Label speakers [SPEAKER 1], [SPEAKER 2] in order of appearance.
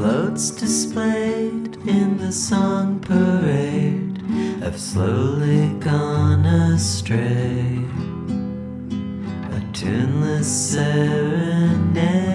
[SPEAKER 1] floats displayed in the song parade have slowly gone astray. A tuneless serenade.